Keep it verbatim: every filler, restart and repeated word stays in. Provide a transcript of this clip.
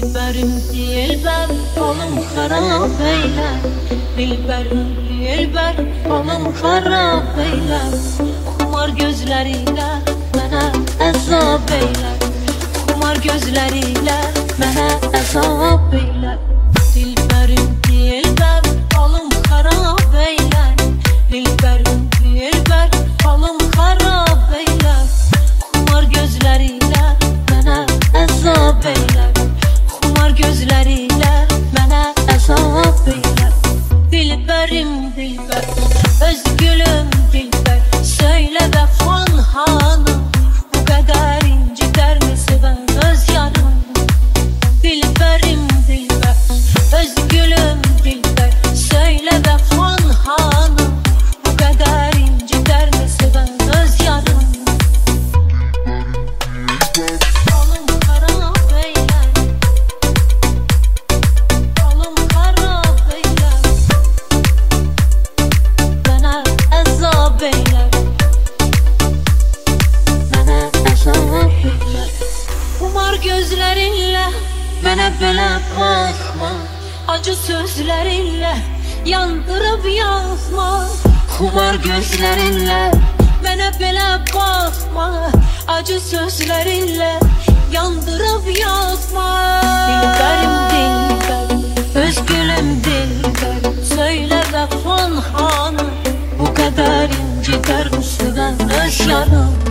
Dilberim dilber balım harap eyler, dilberim dilber balım harap eyler. Kumar gözleriyle mənə əzab eylər, kumar gözleriyle mənə əzab eylər. Dilberim dilber balım harap eyler, dilberim dilber balım harap eyler. Kumar gözleriyle mənə əzab eylər, kumar gözleriyle mənə əzab eylər. Dilberim dilber, öz gülüm dilber, söyle vəfan hanım, bu qədər inciter mi sevən öz yarım. Dilberim dilber, öz gülüm dilber, söyle vəfan hanım, bu qədər inciter mi sevən öz yarım. Balım harap eyler, balım harap eyler, mənə əzab eylər, mənə əzab eylər. Kumar gözlerinle mənə belə baxma, acı sözlerinle yandırıb yakma. Kumar gözlerinle mənə belə baxma, acı sözlerinle yandırıb yakma. Dilberim dilber, öz gülüm dilber, söyle vəfan hanım, bu qədər inciter mi sevən öz yarım.